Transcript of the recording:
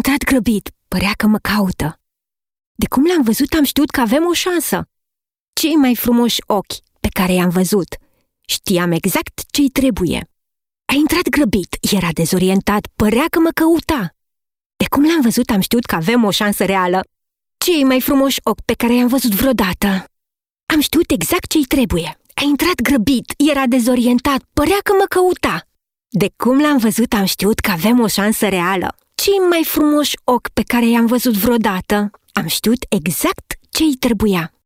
intrat grăbit, părea că mă caută. De cum l-am văzut, am știut că avem o șansă. Cei mai frumoși ochi pe care i-am văzut. Știam exact ce-i trebuie. A intrat grăbit, era dezorientat, părea că mă căuta. De cum l-am văzut, am știut că avem o șansă reală. Cei mai frumoși ochi pe care i-am văzut vreodată. Am știut exact ce-i trebuie. A intrat grăbit, era dezorientat, părea că mă căuta. De cum l-am văzut, am știut că avem o șansă reală. Cei mai frumoși ochi pe care i-am văzut vreodată. Am știut exact ce-i trebuia.